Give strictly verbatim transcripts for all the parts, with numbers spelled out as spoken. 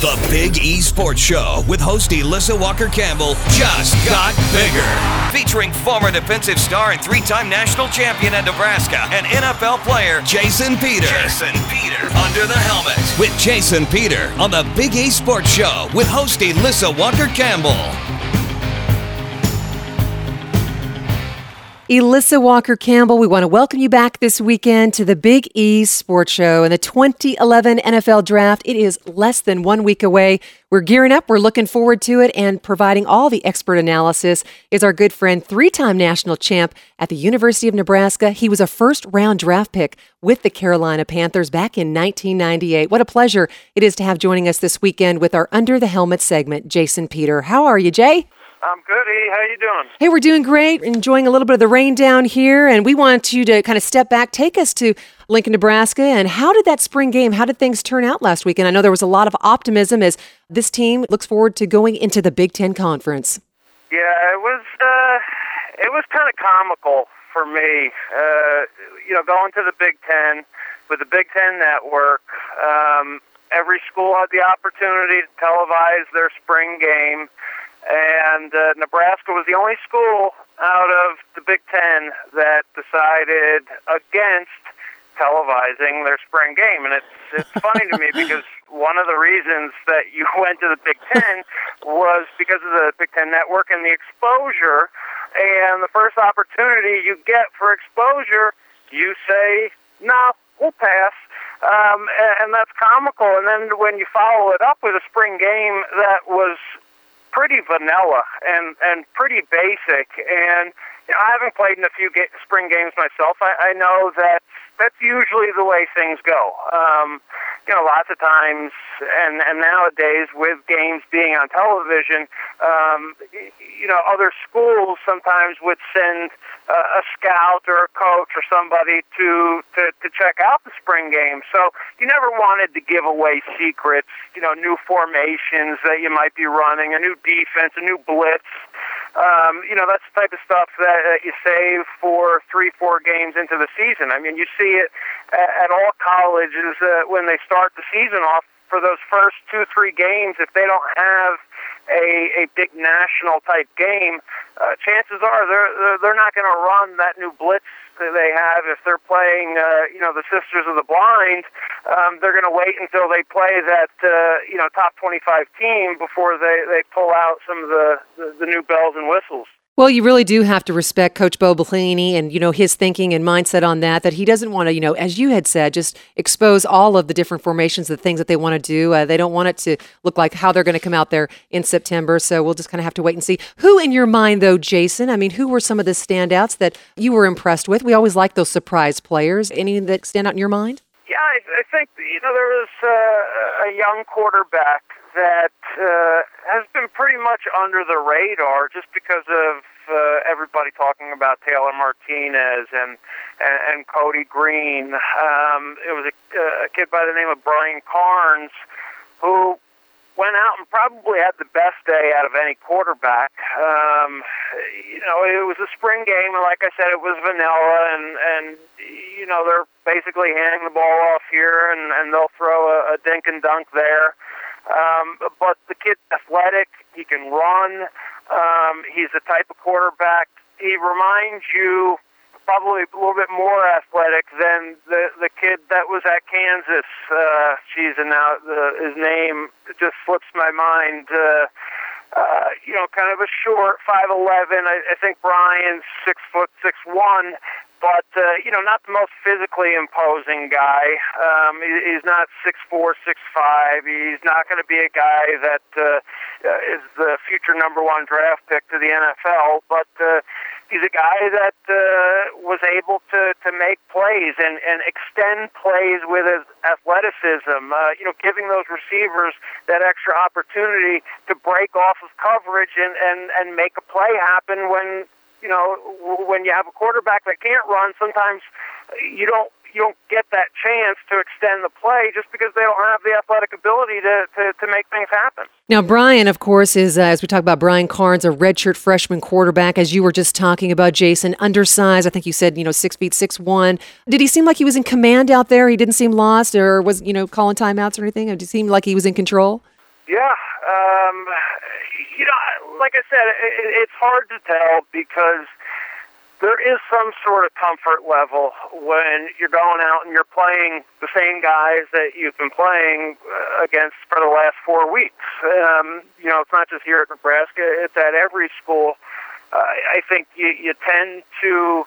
The Big E Sports Show with host Alyssa Walker-Campbell just got bigger. Featuring former defensive star and three-time national champion at Nebraska and N F L player Jason Peter. Jason Peter. Under the helmet with Jason Peter on the Big E Sports Show with host Alyssa Walker-Campbell. Alyssa Walker-Campbell, we want to welcome you back this weekend to the Big E Sports Show and the twenty eleven N F L Draft. It is less than one week away. We're gearing up. We're looking forward to it, and providing all the expert analysis is our good friend, three-time national champ at the University of Nebraska. He was a first-round draft pick with the Carolina Panthers back in nineteen ninety-eight. What a pleasure it is to have joining us this weekend with our Under the Helmet segment, Jason Peter. How are you, Jay? I'm good, E. How you doing? Hey, we're doing great. Enjoying a little bit of the rain down here, and we want you to kind of step back, take us to Lincoln, Nebraska. And how did that spring game, how did things turn out last weekend? I know there was a lot of optimism as this team looks forward to going into the Big Ten Conference. Yeah, it was uh, it was kind of comical for me. Uh, you know, going to the Big Ten with the Big Ten Network. Um, every school had the opportunity to televise their spring game. And uh, Nebraska was the only school out of the Big Ten that decided against televising their spring game. And it's, it's funny to me because one of the reasons that you went to the Big Ten was because of the Big Ten Network and the exposure. And the first opportunity you get for exposure, you say, no, we'll pass. Um, and, and that's comical. And then when you follow it up with a spring game that was pretty vanilla and, and pretty basic. And you know, I haven't played in a few ga- spring games myself. I, I know that that's usually the way things go. Um, you know, lots of times, and, and nowadays with games being on television, um, you know, other schools sometimes would send uh, a scout or a coach or somebody to, to, to check out the spring game. So you never wanted to give away secrets, you know, new formations that you might be running, a new defense, a new blitz. Um, you know, that's the type of stuff that uh, you save for three, four games into the season. I mean, you see it at, at all colleges uh, when they start the season off for those first two, three games. If they don't have a, a big national type game, uh, chances are they're they're not going to run that new blitz that they have. If they're playing, uh, you know, the Sisters of the Blind, um, they're going to wait until they play that, uh, you know, top twenty-five team before they, they pull out some of the, the, the new bells and whistles. Well, you really do have to respect Coach Bo Pelini and, you know, his thinking and mindset on that, that he doesn't want to, you know, as you had said, just expose all of the different formations, the things that they want to do. Uh, they don't want it to look like how they're going to come out there in September. So we'll just kind of have to wait and see. Who in your mind, though, Jason? I mean, who were some of the standouts that you were impressed with? We always like those surprise players. Any that stand out in your mind? Yeah, I, I think, you know, there was uh, a young quarterback that uh, has been pretty much under the radar just because of uh, everybody talking about Taylor Martinez and and, and Cody Green. Um, it was a, a kid by the name of Brian Carnes who went out and probably had the best day out of any quarterback. Um, you know, it was a spring game, and like I said, it was vanilla, and, and you know, they're basically handing the ball off here, and, and they'll throw a, a dink and dunk there. Um, but the kid's athletic. He can run. Um, he's the type of quarterback. He reminds you probably a little bit more athletic than the the kid that was at Kansas. Uh, geez, and now the, his name just slips my mind. Uh, uh, you know, kind of a short five eleven. I, I think Brian's six foot six one. But, uh, you know, not the most physically imposing guy. Um, he, he's not six four, six five. He's not going to be a guy that uh, is the future number one draft pick to the N F L. But uh, he's a guy that uh, was able to, to make plays and, and extend plays with his athleticism, uh, you know, giving those receivers that extra opportunity to break off of coverage and, and, and make a play happen when, you know, when you have a quarterback that can't run, sometimes you don't you don't get that chance to extend the play just because they don't have the athletic ability to, to, to make things happen. Now, Brian, of course, is, uh, as we talk about Brian Carnes, a redshirt freshman quarterback, as you were just talking about, Jason, undersized. I think you said, you know, six feet, six one. Did he seem like he was in command out there? He didn't seem lost or was, you know, calling timeouts or anything? Did he seem like he was in control? Yeah, um, you know, like I said, it, it's hard to tell because there is some sort of comfort level when you're going out and you're playing the same guys that you've been playing uh, against for the last four weeks. Um, you know, it's not just here at Nebraska; it's at every school. Uh, I think you, you tend to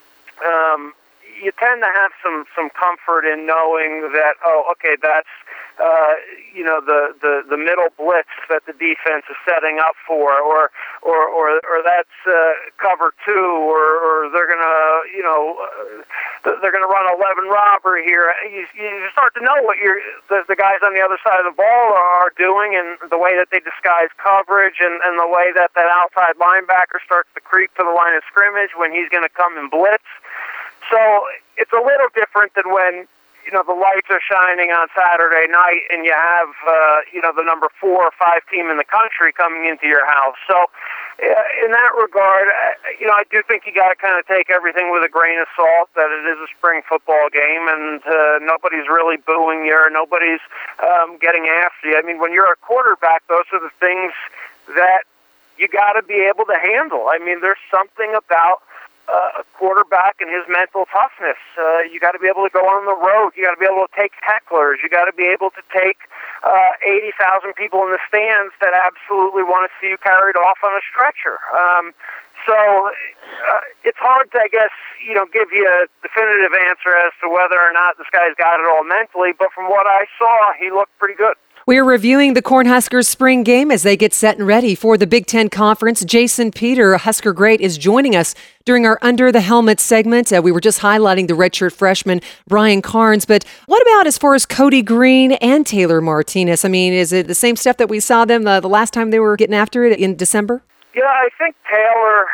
um, you tend to have some some comfort in knowing that, oh, okay, that's uh, you know the, the, the middle blitz that the defense is setting up for, or or or, or that's uh, cover two, or, or they're gonna you know uh, they're gonna run eleven robbery here. You, you start to know what you're, the, the guys on the other side of the ball are doing, and the way that they disguise coverage, and, and the way that that outside linebacker starts to creep to the line of scrimmage when he's going to come and blitz. So it's a little different than when, you know, the lights are shining on Saturday night and you have, uh, you know, the number four or five team in the country coming into your house. So uh, in that regard, uh, you know, I do think you got to kind of take everything with a grain of salt, that it is a spring football game, and uh, nobody's really booing you, or nobody's um, getting after you. I mean, when you're a quarterback, those are the things that you got to be able to handle. I mean, there's something about Uh, a quarterback and his mental toughness. Uh, you got to be able to go on the road. You got to be able to take hecklers. You got to be able to take uh, eighty thousand people in the stands that absolutely want to see you carried off on a stretcher. Um, so uh, it's hard to, I guess, you know, give you a definitive answer as to whether or not this guy's got it all mentally. But from what I saw, he looked pretty good. We're reviewing the Cornhuskers spring game as they get set and ready for the Big Ten Conference. Jason Peter, Husker great, is joining us during our Under the Helmet segment. Uh, we were just highlighting the redshirt freshman, Brian Carnes. But what about as far as Cody Green and Taylor Martinez? I mean, is it the same stuff that we saw them uh, the last time they were getting after it in December? Yeah, I think Taylor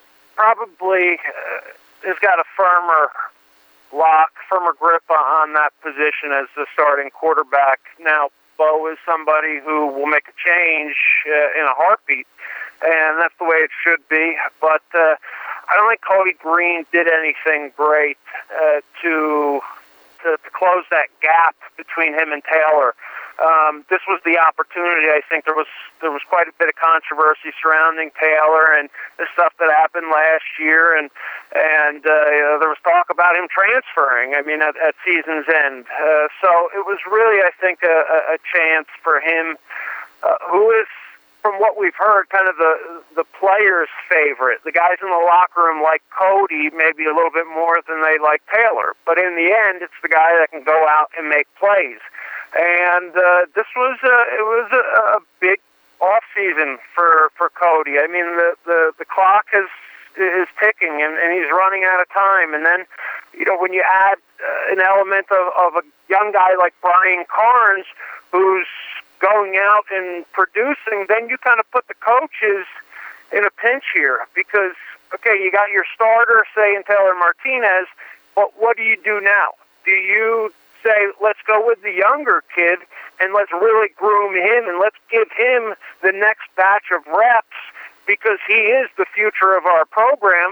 probably uh, has got a firmer lock, firmer grip on that position as the starting quarterback. Now, Bo is somebody who will make a change uh, in a heartbeat, and that's the way it should be. But uh, I don't think Cody Green did anything great uh, to, to to close that gap between him and Taylor. Um, this was the opportunity. I think there was there was quite a bit of controversy surrounding Taylor and the stuff that happened last year, and and uh, you know, there was talk about him transferring. I mean, at, at season's end. Uh, so it was really, I think, a, a chance for him, uh, who is, from what we've heard, kind of the the players' favorite. The guys in the locker room like Cody maybe a little bit more than they like Taylor, but in the end, it's the guy that can go out and make plays. And uh, this was a, it was a, a big off season for, for Cody. I mean, the, the, the clock is is ticking, and, and he's running out of time. And then, you know, when you add uh, an element of, of a young guy like Brian Carnes, who's going out and producing, then you kind of put the coaches in a pinch here because, okay, you got your starter, say, in Taylor Martinez, but what do you do now? Do you say, let's go with the younger kid and let's really groom him and let's give him the next batch of reps because he is the future of our program?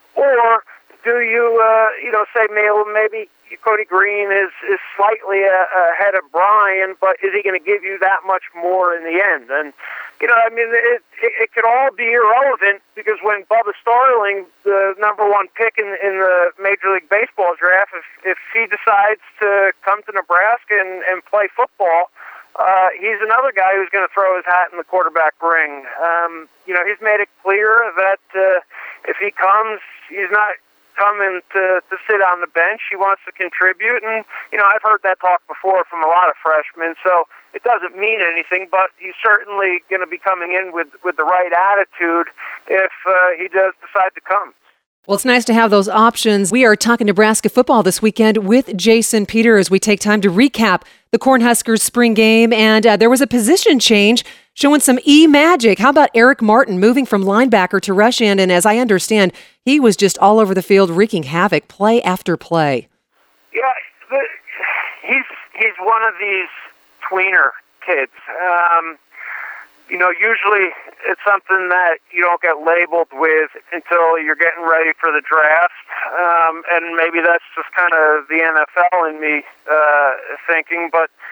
Or do you, uh, you know, say maybe, maybe Cody Green is, is slightly uh, ahead of Brian, but is he going to give you that much more in the end? And, you know, I mean, it, it, it could all be irrelevant because when Bubba Starling, the number one pick in, in the Major League Baseball draft, if, if he decides to come to Nebraska and, and play football, uh, he's another guy who's going to throw his hat in the quarterback ring. Um, you know, he's made it clear that uh, if he comes, he's not coming to, to sit on the bench. He wants to contribute, and, you know, I've heard that talk before from a lot of freshmen, so it doesn't mean anything, but he's certainly going to be coming in with, with the right attitude if uh, he does decide to come. Well, it's nice to have those options. We are talking Nebraska football this weekend with Jason Peter as we take time to recap the Cornhuskers spring game. And uh, there was a position change showing some E-magic. How about Eric Martin moving from linebacker to rush end? And as I understand, he was just all over the field wreaking havoc play after play. Yeah, the, he's he's one of these tweener kids. Um, you know, usually it's something that you don't get labeled with until you're getting ready for the draft. Um, and maybe that's just kind of the N F L in me uh, thinking. But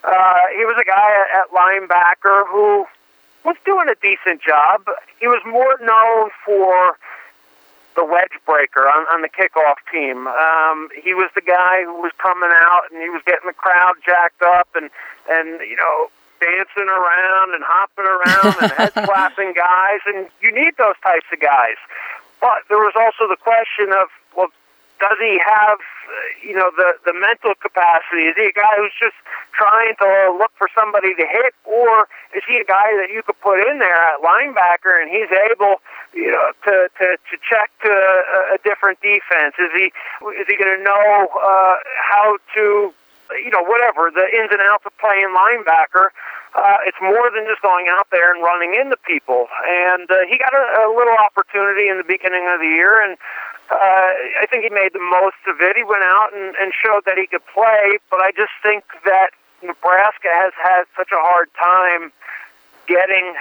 Uh, he was a guy at, at linebacker who was doing a decent job. He was more known for the wedge breaker on, on the kickoff team. Um, he was the guy who was coming out and he was getting the crowd jacked up and, and you know, dancing around and hopping around and head slapping guys. And you need those types of guys. But there was also the question of, well, does he have, you know, the, the mental capacity? Is he a guy who's just trying to look for somebody to hit, or is he a guy that you could put in there at linebacker and he's able, you know, to to, to check to a, a different defense? Is he is he going to know uh, how to, you know, whatever the ins and outs of playing linebacker? Uh, it's more than just going out there and running into people. And uh, he got a, a little opportunity in the beginning of the year, and uh, I think he made the most of it. He went out and, and showed that he could play, but I just think that Nebraska has had such a hard time getting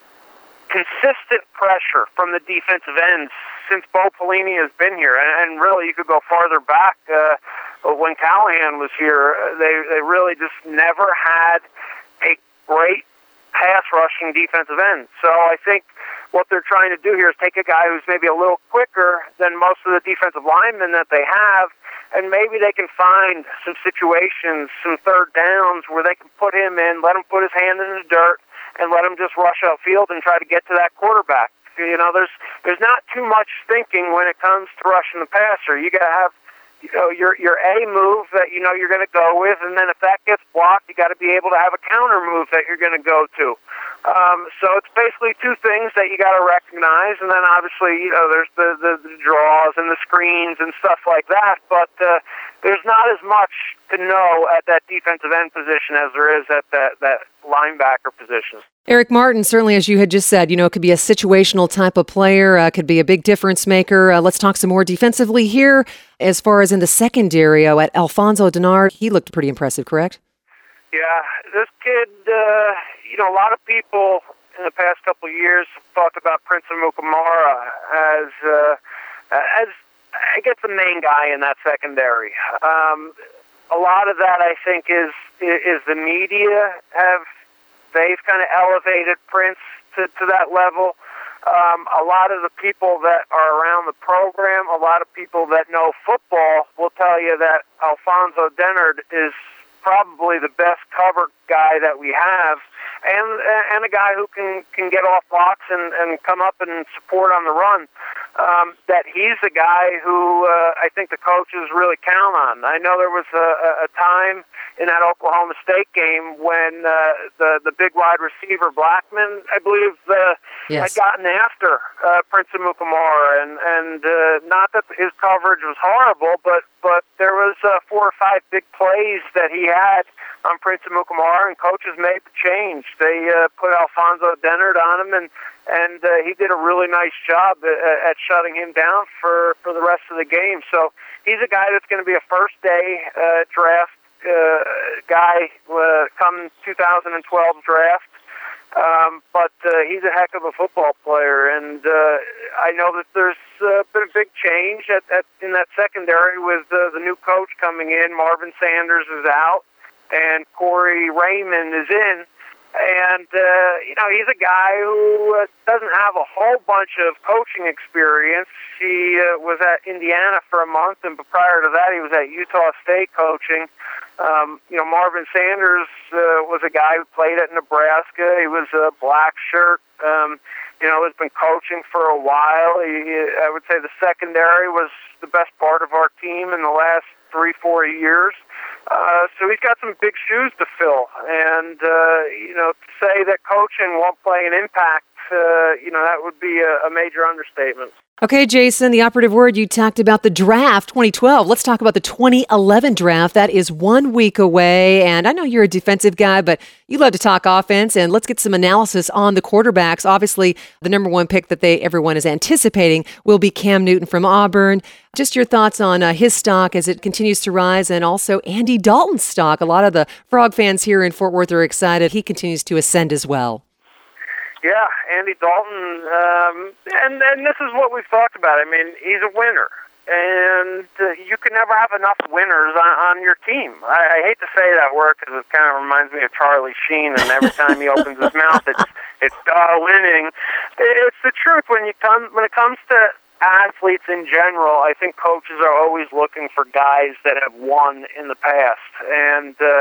consistent pressure from the defensive ends since Bo Pelini has been here. And, and really, you could go farther back. Uh, when Callahan was here, they, they really just never had a great pass-rushing defensive end. So I think what they're trying to do here is take a guy who's maybe a little quicker than most of the defensive linemen that they have, and maybe they can find some situations, some third downs, where they can put him in, let him put his hand in the dirt, and let him just rush upfield and try to get to that quarterback. You know, there's there's not too much thinking when it comes to rushing the passer. You got to have, you know, your your A move that you know you're going to go with, and then if that gets blocked, you got to be able to have a counter move that you're going to go to. Um, so it's basically two things that you got to recognize, and then obviously, you know, there's the, the, the draws and the screens and stuff like that. But uh, there's not as much to know at that defensive end position as there is at that that linebacker position. Eric Martin, certainly, as you had just said, you know, could be a situational type of player, uh, could be a big difference maker. Uh, let's talk some more defensively here. As far as in the secondary, uh, at Alfonso Dennard, he looked pretty impressive, correct? Yeah, this kid, uh, you know, a lot of people in the past couple of years have talked about Prince Amukamara as, uh, as I guess, the main guy in that secondary. Um, a lot of that, I think, is is the media have they've kind of elevated Prince to, to that level. Um, a lot of the people that are around the program, a lot of people that know football will tell you that Alfonso Dennard is probably the best cover guy that we have, and and a guy who can, can get off blocks and, and come up and support on the run. Um, that he's a guy who uh, I think the coaches really count on. I know there was a, a time in that Oklahoma State game when uh, the the big wide receiver Blackman, I believe, uh, yes. had gotten after uh, Prince Amukamara, and and uh, not that his coverage was horrible, but but there was uh, four or five big plays that he had on Prince Amukamara, and coaches made the change. They uh, put Alfonso Dennard on him, and and uh, he did a really nice job at, at shutting him down for, for the rest of the game. So he's a guy that's going to be a first-day uh, draft uh, guy uh, come two thousand twelve draft. Um, but uh, he's a heck of a football player, and uh, I know that there's uh, been a big change at, at, in that secondary with uh, the new coach coming in. Marvin Sanders is out, and Corey Raymond is in. And, uh, you know, he's a guy who uh, doesn't have a whole bunch of coaching experience. He uh, was at Indiana for a month, and prior to that he was at Utah State coaching. Um, you know, Marvin Sanders uh, was a guy who played at Nebraska. He was a black shirt. Um, you know, has been coaching for a while. He, I would say the secondary was the best part of our team in the last three, four years. Uh, so he's got some big shoes to fill. And, uh, you know, to say that coaching won't play an impact, uh, you know, that would be a, a major understatement. Okay, Jason, the operative word, you talked about the draft twenty twelve. Let's talk about the twenty eleven draft. That is one week away, and I know you're a defensive guy, but you love to talk offense, and let's get some analysis on the quarterbacks. Obviously, the number one pick that they everyone is anticipating will be Cam Newton from Auburn. Just your thoughts on uh, his stock as it continues to rise, and also Andy Dalton's stock. A lot of the Frog fans here in Fort Worth are excited. He continues to ascend as well. Yeah, Andy Dalton, um, and, and this is what we've talked about. I mean, he's a winner. and uh, you can never have enough winners on, on your team. I, I hate to say that word because it kind of reminds me of Charlie Sheen, and every time he opens his mouth, it's it's uh, winning. It's the truth when you come when it comes to athletes in general. I think coaches are always looking for guys that have won in the past, and uh,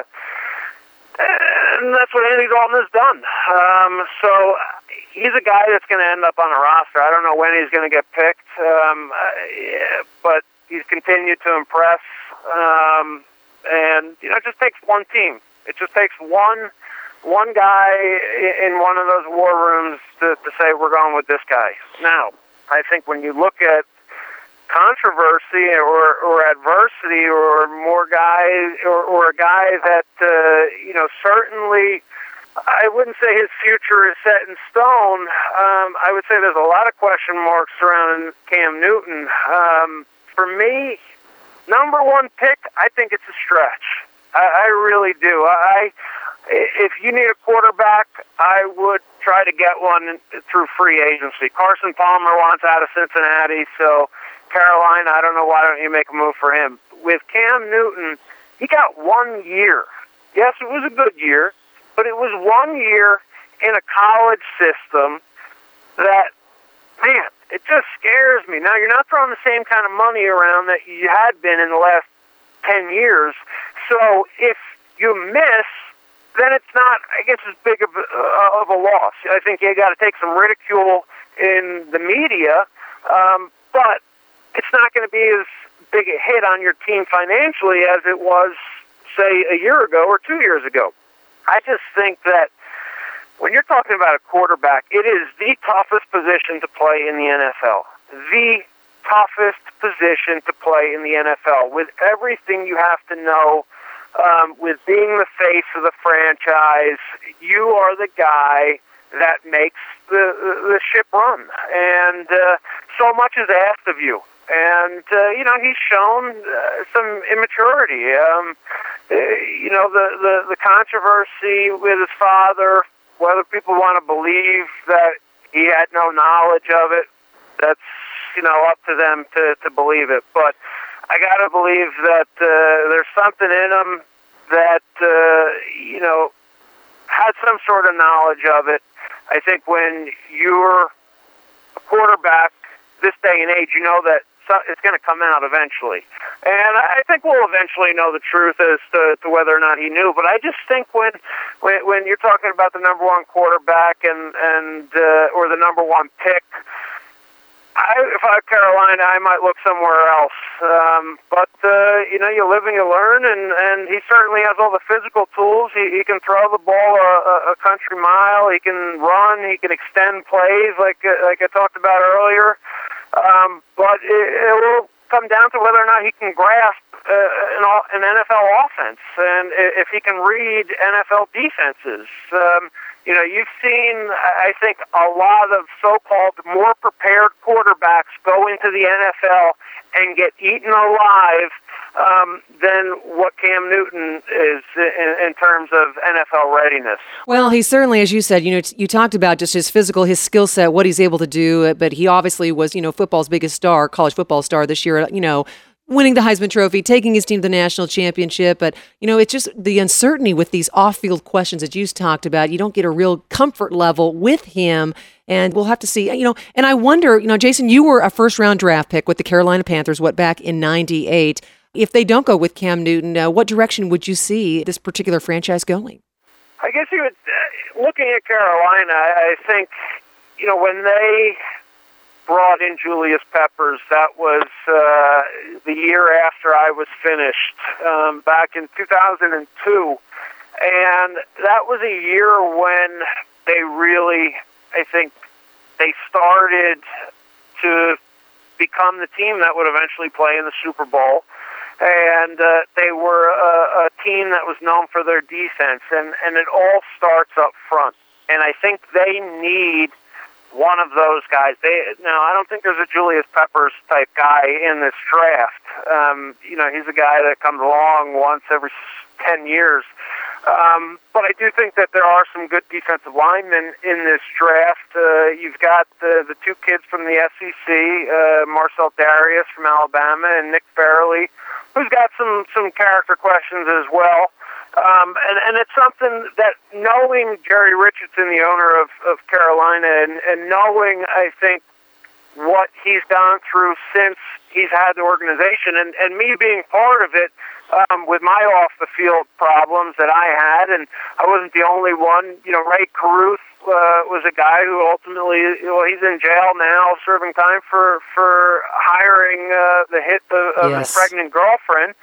and that's what Andy Dalton has done. Um, so he's a guy that's going to end up on a roster. I don't know when he's going to get picked, um, uh, but he's continued to impress. Um, and you know, it just takes one team. It just takes one one guy in one of those war rooms to, to say we're going with this guy. Now, I think when you look at controversy or, or adversity or more guys or, or a guy that, uh, you know, certainly I wouldn't say his future is set in stone. Um, I would say there's a lot of question marks surrounding Cam Newton. Um, for me, number one pick, I think it's a stretch. I, I really do. I, if you need a quarterback, I would try to get one through free agency. Carson Palmer wants out of Cincinnati, so Carolina, I don't know, why don't you make a move for him? With Cam Newton, he got one year. Yes, it was a good year, but it was one year in a college system that, man, it just scares me. Now, you're not throwing the same kind of money around that you had been in the last ten years, so if you miss, then it's not, I guess, as big of a, uh, of a loss. I think you got to take some ridicule in the media, um, but it's not going to be as big a hit on your team financially as it was, say, a year ago or two years ago. I just think that when you're talking about a quarterback, it is the toughest position to play in the N F L. The toughest position to play in the N F L. With everything you have to know, um, with being the face of the franchise, you are the guy that makes the, the ship run. And uh, so much is asked of you. And, uh, you know, he's shown uh, some immaturity. Um, uh, you know, the, the, the controversy with his father, whether people want to believe that he had no knowledge of it, that's, you know, up to them to, to believe it. But I got to believe that uh, there's something in him that, uh, you know, had some sort of knowledge of it. I think when you're a quarterback this day and age, you know that it's going to come out eventually. And I think we'll eventually know the truth as to, to whether or not he knew. But I just think when when, when you're talking about the number one quarterback and, and uh, or the number one pick, I, if I were Carolina, I might look somewhere else. Um, but, uh, you know, you live and you learn, and, and he certainly has all the physical tools. He, he can throw the ball a, a country mile. He can run. He can extend plays like, uh, like I talked about earlier. Um, but it, it will come down to whether or not he can grasp uh, an, an N F L offense, and if he can read N F L defenses. Um, you know, you've seen, I think, a lot of so-called more prepared quarterbacks go into the N F L and get eaten alive um, than what Cam Newton is in, in terms of N F L readiness. Well, he certainly, as you said, you know, you talked about just his physical, his skill set, what he's able to do, but he obviously was, you know, football's biggest star, college football star this year, you know, winning the Heisman Trophy, taking his team to the national championship. But, you know, it's just the uncertainty with these off-field questions that you talked about. You don't get a real comfort level with him. And we'll have to see, you know, and I wonder, you know, Jason, you were a first-round draft pick with the Carolina Panthers, what, back in ninety-eight. If they don't go with Cam Newton, uh, what direction would you see this particular franchise going? I guess you would, uh, looking at Carolina, I think, you know, when they brought in Julius Peppers, that was uh, the year after I was finished, um, back in two thousand two. And that was a year when they really, I think, they started to become the team that would eventually play in the Super Bowl. And uh, they were a, a team that was known for their defense, and, and it all starts up front. And I think they need one of those guys. They now, I don't think there's a Julius Peppers type guy in this draft. Um, you know, he's a guy that comes along once every ten years. Um, but I do think that there are some good defensive linemen in this draft. Uh, you've got the, the two kids from the S E C, uh, Marcel Darius from Alabama and Nick Fairley, who's got some, some character questions as well. Um, and, and it's something that knowing Jerry Richardson, the owner of, of Carolina, and, and knowing, I think, what he's gone through since he's had the organization, and, and me being part of it, um, with my off-the-field problems that I had, and I wasn't the only one. You know, Ray Caruth uh, was a guy who ultimately, well, he's in jail now, serving time for, for hiring uh, the hit of, of yes. his pregnant girlfriend.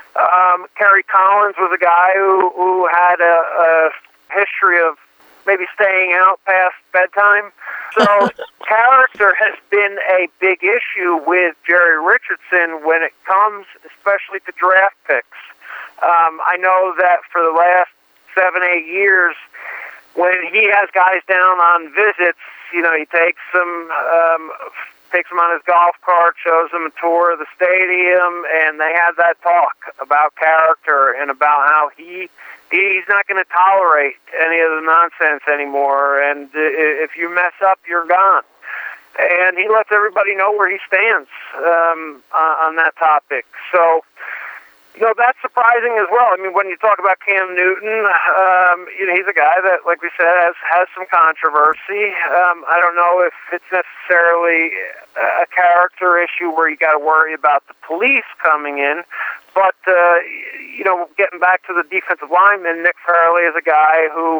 Um, Kerry Collins was a guy who, who had a, a history of maybe staying out past bedtime. So character has been a big issue with Jerry Richardson when it comes especially to draft picks. Um, I know that for the last seven, eight years, when he has guys down on visits, you know, he takes them, um, takes them on his golf cart, shows them a tour of the stadium, and they have that talk about character and about how he he's not going to tolerate any of the nonsense anymore, and if you mess up, you're gone. And he lets everybody know where he stands um, on that topic. So, you know, that's surprising as well. I mean, when you talk about Cam Newton, um, you know, he's a guy that, like we said, has, has some controversy. Um, I don't know if it's necessarily a character issue where you got to worry about the police coming in. But, uh, you know, getting back to the defensive lineman, Nick Fairley is a guy who,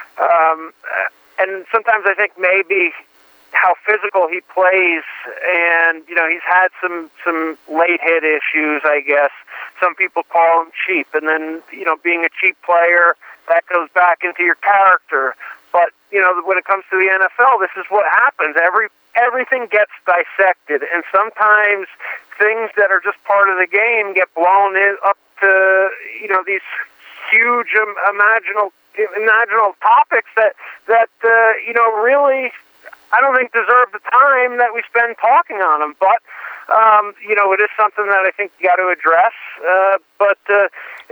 um, and sometimes I think maybe how physical he plays, and, you know, he's had some, some late hit issues, I guess. Some people call him cheap, and then, you know, being a cheap player, that goes back into your character. But, you know, when it comes to the N F L, this is what happens. Every everything gets dissected, and sometimes things that are just part of the game get blown in up to, you know, these huge um, imaginal imaginal topics that that uh, you know, really, I don't think deserve the time that we spend talking on them. But um, you know, it is something that I think you got to address. Uh, but uh,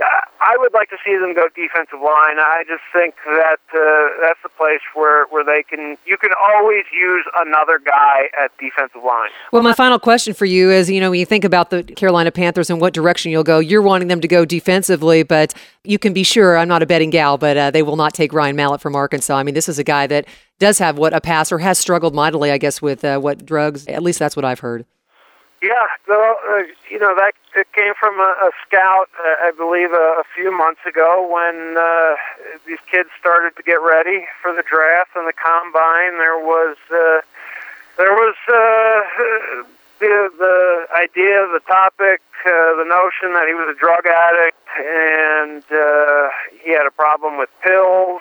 I would like to see them go defensive line. I just think that uh, that's the place where, where they can. You can always use another guy at defensive line. Well, my final question for you is, you know, when you think about the Carolina Panthers and what direction you'll go, you're wanting them to go defensively, but you can be sure, I'm not a betting gal, but uh, they will not take Ryan Mallett from Arkansas. I mean, this is a guy that does have what a passer has struggled mightily, I guess, with uh, what drugs. At least that's what I've heard. Yeah, so, uh, you know, that it came from a, a scout, uh, I believe, a, a few months ago when uh, these kids started to get ready for the draft and the combine. There was uh, there was uh, the the idea, the topic, uh, the notion that he was a drug addict and uh, he had a problem with pills.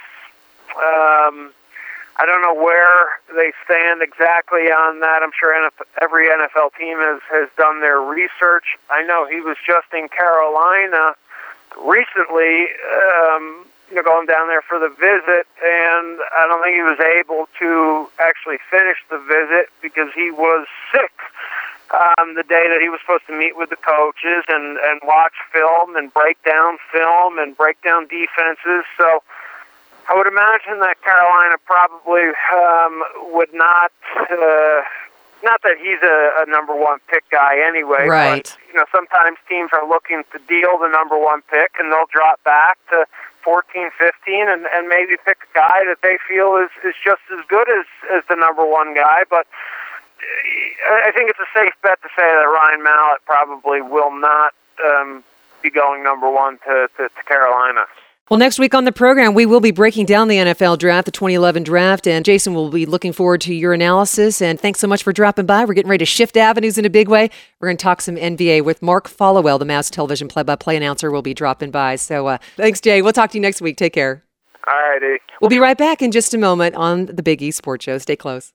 Um, I don't know where they stand exactly on that. I'm sure every N F L team has, has done their research. I know he was just in Carolina recently, um, you know, going down there for the visit, and I don't think he was able to actually finish the visit because he was sick um, the day that he was supposed to meet with the coaches and, and watch film and break down film and break down defenses. So I would imagine that Carolina probably um, would not, uh, not that he's a, a number one pick guy anyway. Right. But, you know, sometimes teams are looking to deal the number one pick, and they'll drop back to fourteen, fifteen, and, and maybe pick a guy that they feel is, is just as good as, as the number one guy. But I think it's a safe bet to say that Ryan Mallett probably will not um, be going number one to, to, to Carolina. Well, next week on the program, we will be breaking down the N F L draft, the twenty eleven draft, and Jason will be looking forward to your analysis. And thanks so much for dropping by. We're getting ready to shift avenues in a big way. We're going to talk some N B A with Mark Followell, the Mavs television play-by-play announcer, will be dropping by. So uh, thanks, Jay. We'll talk to you next week. Take care. All righty. We'll be right back in just a moment on the Big East Sports Show. Stay close.